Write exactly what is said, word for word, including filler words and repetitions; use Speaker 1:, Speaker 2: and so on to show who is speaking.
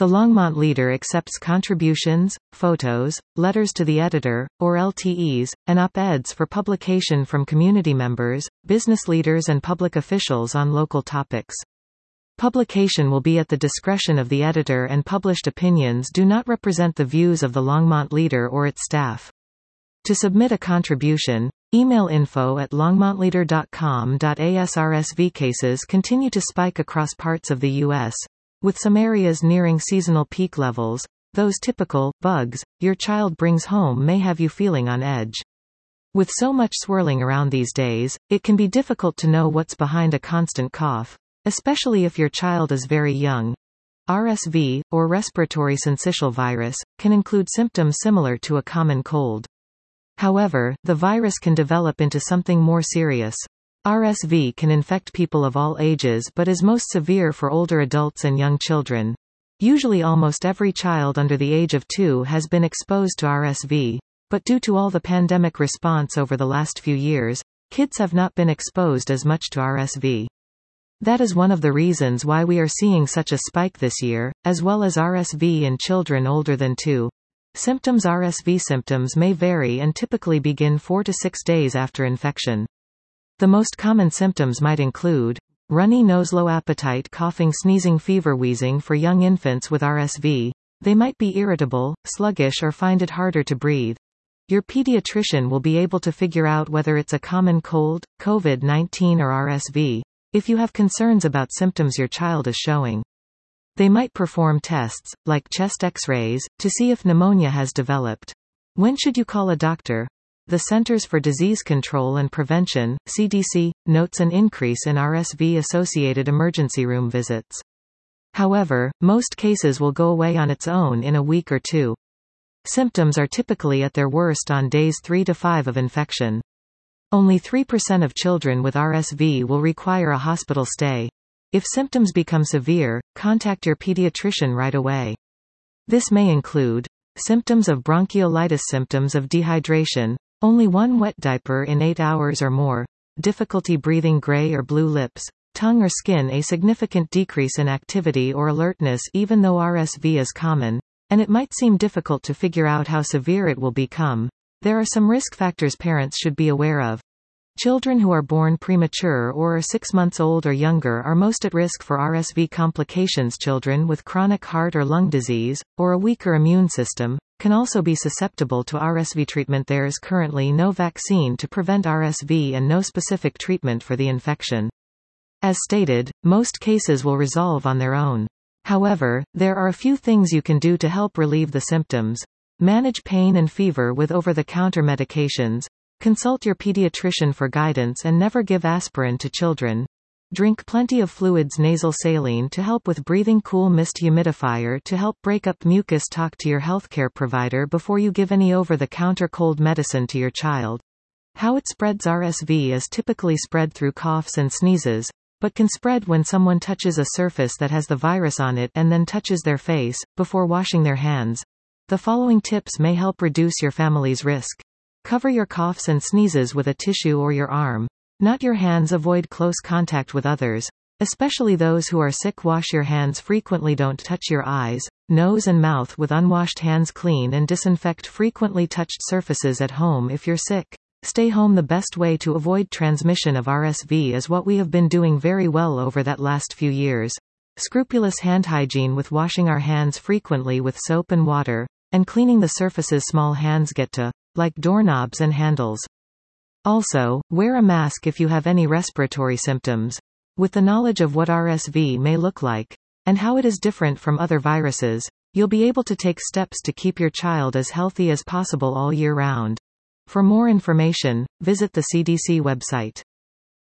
Speaker 1: The Longmont Leader accepts contributions, photos, letters to the editor, or L T Es, and op-eds for publication from community members, business leaders and public officials on local topics. Publication will be at the discretion of the editor, and published opinions do not represent the views of the Longmont Leader or its staff. To submit a contribution, email info at longmontleader dot com. As R S V cases continue to spike across parts of the U S, with some areas nearing seasonal peak levels, those typical bugs your child brings home may have you feeling on edge. With so much swirling around these days, it can be difficult to know what's behind a constant cough, especially if your child is very young. R S V, or respiratory syncytial virus, can include symptoms similar to a common cold. However, the virus can develop into something more serious. R S V can infect people of all ages but is most severe for older adults and young children. Usually almost every child under the age of two has been exposed to R S V, but due to all the pandemic response over the last few years, kids have not been exposed as much to R S V. That is one of the reasons why we are seeing such a spike this year, as well as R S V in children older than two. Symptoms: R S V symptoms may vary and typically begin four to six days after infection. The most common symptoms might include runny nose, low appetite, coughing, sneezing, fever, wheezing. For young infants with R S V, they might be irritable, sluggish, or find it harder to breathe. Your pediatrician will be able to figure out whether it's a common cold, COVID nineteen, or R S V, if you have concerns about symptoms your child is showing. They might perform tests, like chest X-rays, to see if pneumonia has developed. When should you call a doctor? The Centers for Disease Control and Prevention, C D C, notes an increase in R S V-associated emergency room visits. However, most cases will go away on its own in a week or two. Symptoms are typically at their worst on days three to five of infection. Only three percent of children with R S V will require a hospital stay. If symptoms become severe, contact your pediatrician right away. This may include symptoms of bronchiolitis, symptoms of dehydration, only one wet diaper in eight hours or more, difficulty breathing, gray or blue lips, tongue or skin, a significant decrease in activity or alertness even though R S V is common, and it might seem difficult to figure out how severe it will become. There are some risk factors parents should be aware of. Children who are born premature or are six months old or younger are most at risk for R S V complications. Children with chronic heart or lung disease, or a weaker immune system, can also be susceptible to R S V treatment. There is currently no vaccine to prevent R S V and no specific treatment for the infection. As stated, most cases will resolve on their own. However, there are a few things you can do to help relieve the symptoms. Manage pain and fever with over-the-counter medications. Consult your pediatrician for guidance and never give aspirin to children. Drink plenty of fluids, nasal saline to help with breathing, cool mist humidifier to help break up mucus. Talk to your healthcare provider before you give any over-the-counter cold medicine to your child. How it spreads: R S V is typically spread through coughs and sneezes, but can spread when someone touches a surface that has the virus on it and then touches their face, before washing their hands. The following tips may help reduce your family's risk. Cover your coughs and sneezes with a tissue or your arm, not your hands. Avoid close contact with others, especially those who are sick. Wash your hands frequently. Don't touch your eyes, nose and mouth with unwashed hands. Clean and disinfect frequently touched surfaces at home. If you're sick, stay home. The best way to avoid transmission of R S V is what we have been doing very well over that last few years. Scrupulous hand hygiene with washing our hands frequently with soap and water, and cleaning the surfaces small hands get to, like doorknobs and handles. Also, wear a mask if you have any respiratory symptoms. With the knowledge of what R S V may look like, and how it is different from other viruses, you'll be able to take steps to keep your child as healthy as possible all year round. For more information, visit the C D C website.